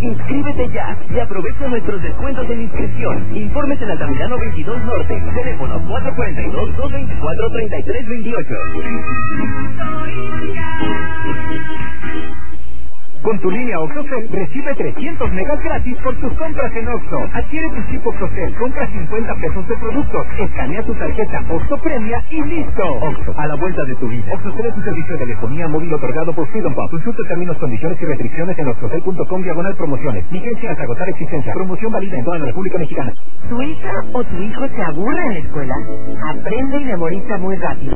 Inscríbete ya y aprovecha nuestros descuentos en inscripción. Informes en Altamirano 22 Norte. Teléfono 442-224-3328. Con tu línea OXXOCEL recibe 300 megas gratis por tus compras en OXXO. Adquiere tu chip OXXOCEL, compra 50 pesos de productos, escanea tu tarjeta OXXO Premia y listo. OXXO, a la vuelta de tu vida. OXXOCEL es un servicio de telefonía móvil otorgado por Freedom Pop. Consulta términos, condiciones y restricciones en oxxocel.com/promociones. Vigencia hasta agotar existencia. Promoción válida en toda la República Mexicana. ¿Tu hija o tu hijo se aburre en la escuela? Aprende y memoriza muy rápido.